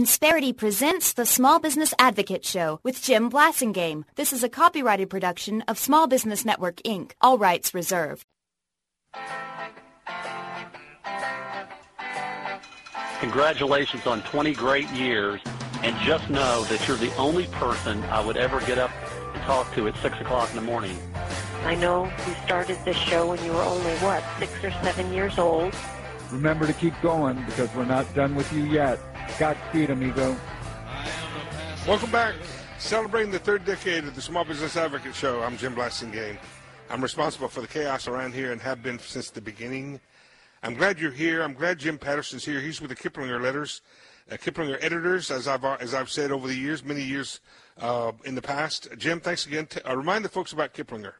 Insperity presents the Small Business Advocate Show with Jim Blasingame. This is a copyrighted production of Small Business Network, Inc., all rights reserved. Congratulations on 20 great years, and just know that you're the only person I would ever get up and talk to at 6 o'clock in the morning. I know you started this show when you were only, 6 or 7 years old? Remember to keep going, because we're not done with you yet. Godspeed, amigo. Welcome back. Celebrating the third decade of the Small Business Advocate Show. I'm Jim Blasingame. I'm responsible for the chaos around here and have been since the beginning. I'm glad you're here. I'm glad Jim Patterson's here. He's with the Kiplinger Letters, Kiplinger Editors, as I've said over the years, many years in the past. Jim, thanks again. Remind the folks about Kiplinger.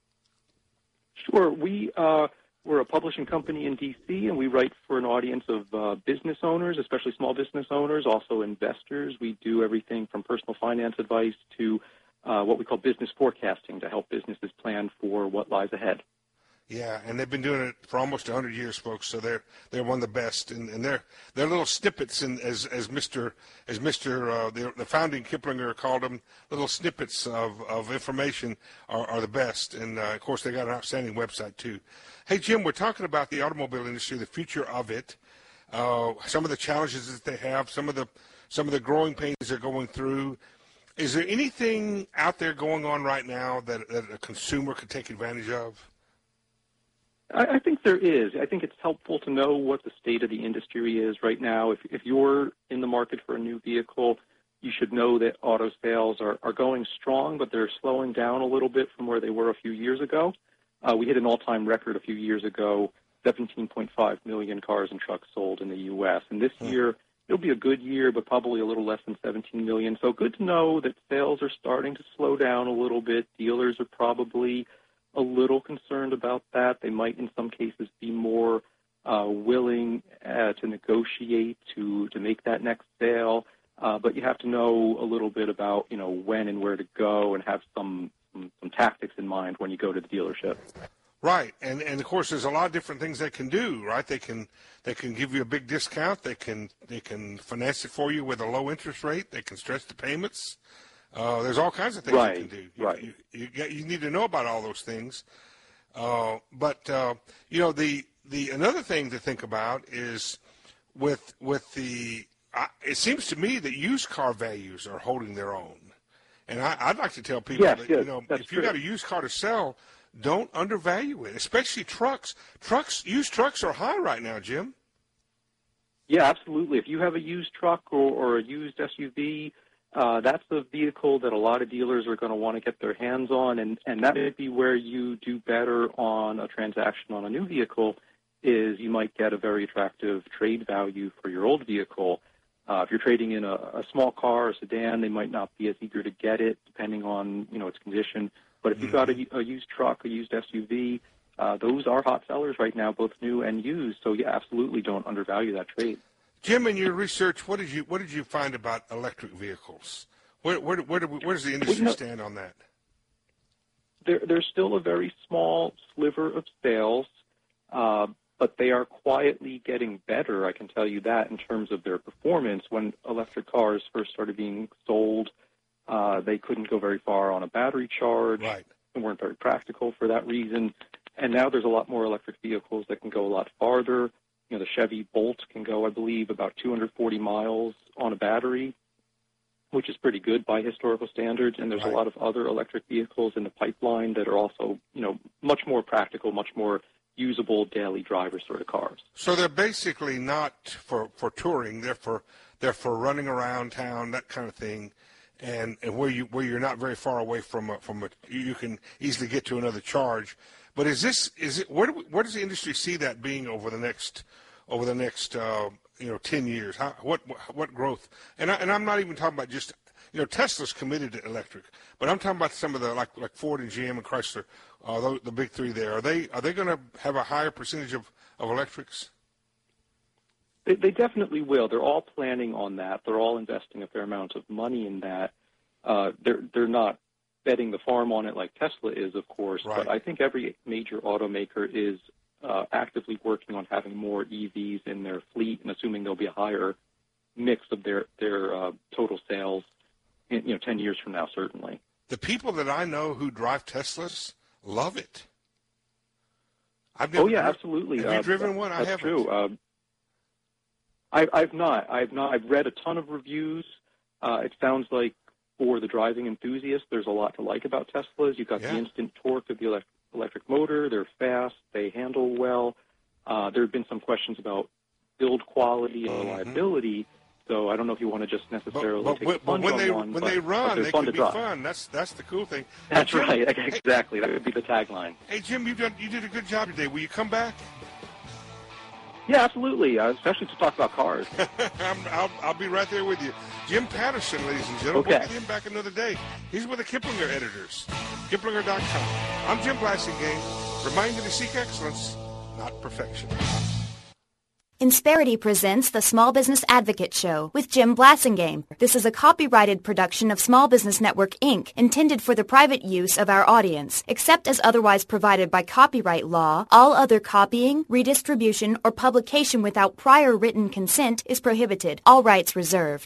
Sure. We're a publishing company in D.C., and we write for an audience of business owners, especially small business owners, also investors. We do everything from personal finance advice to what we call business forecasting to help businesses plan for what lies ahead. Yeah, and they've been doing it for almost 100 years, folks. So they're one of the best, and they're little snippets, and as the founding Kiplinger called them, little snippets of information are the best. And of course, they got an outstanding website too. Hey, Jim, we're talking about the automobile industry, the future of it, some of the challenges that they have, some of the growing pains they're going through. Is there anything out there going on right now that a consumer could take advantage of? I think there is. I think it's helpful to know what the state of the industry is right now. If you're in the market for a new vehicle, you should know that auto sales are going strong, but they're slowing down a little bit from where they were a few years ago. We hit an all-time record a few years ago, 17.5 million cars and trucks sold in the U.S. And this year, it'll be a good year, but probably a little less than 17 million. So good to know that sales are starting to slow down a little bit. Dealers are probably a little concerned about that. They might, in some cases, be more willing to negotiate to make that next sale. But you have to know a little bit about, when and where to go and have some tactics in mind when you go to the dealership. Right, and of course, there's a lot of different things they can do. Right, they can give you a big discount. They can finance it for you with a low interest rate. They can stretch the payments. There's all kinds of things you can do. Right. You need to know about all those things. But another thing to think about is with the. It seems to me that used car values are holding their own, and I'd like to tell people that if you got a used car to sell, don't undervalue it, especially trucks. Used trucks are high right now, Jim. Yeah, absolutely. If you have a used truck or a used SUV. That's a vehicle that a lot of dealers are going to want to get their hands on, and that may be where you do better on a transaction on a new vehicle is you might get a very attractive trade value for your old vehicle. If you're trading in a small car or sedan, they might not be as eager to get it depending on, its condition. But if you've got a used truck, a used SUV, those are hot sellers right now, both new and used. So, yeah, absolutely don't undervalue that trade. Jim, in your research, what did you find about electric vehicles? Where does the industry stand on that? There's still a very small sliver of sales, but they are quietly getting better. I can tell you that in terms of their performance. When electric cars first started being sold, they couldn't go very far on a battery charge. Right. And weren't very practical for that reason. And now there's a lot more electric vehicles that can go a lot farther. The Chevy Bolt can go, I believe, about 240 miles on a battery, which is pretty good by historical standards. And there's a lot of other electric vehicles in the pipeline that are also, much more practical, much more usable daily driver sort of cars. So they're basically not for touring. They're for running around town, that kind of thing, and where you're not very far away from you can easily get to another charge. But where does the industry see that being over the next 10 years? What growth? And I'm not even talking about just Tesla's committed to electric, but I'm talking about some of the like Ford and GM and Chrysler, the big three there. Are they going to have a higher percentage of electrics? They definitely will. They're all planning on that. They're all investing a fair amount of money in that. They're not betting the farm on it like Tesla is, of course, but I think every major automaker is actively working on having more EVs in their fleet and assuming there'll be a higher mix of their 10 years from now, certainly. The people that I know who drive Teslas love it. Absolutely. Have you driven one? That's I haven't. True. I've not. I've read a ton of reviews. It sounds like for the driving enthusiast, there's a lot to like about Teslas. You've got the instant torque of the electric motor. They're fast. They handle well. There have been some questions about build quality and reliability. So I don't know if you want to just necessarily take a plunge on one. When they run, they can be fun. That's the cool thing. That's Jim, right. Exactly. That would be the tagline. Hey, Jim, you did a good job today. Will you come back? Yeah, absolutely, especially to talk about cars. I'll be right there with you. Jim Patterson, ladies and gentlemen. We'll get him back another day. He's with the Kiplinger editors, Kiplinger.com. I'm Jim Blasingame, reminding you to seek excellence, not perfection. Insperity presents the Small Business Advocate Show with Jim Blasingame. This is a copyrighted production of Small Business Network, Inc., intended for the private use of our audience. Except as otherwise provided by copyright law, all other copying, redistribution, or publication without prior written consent is prohibited. All rights reserved.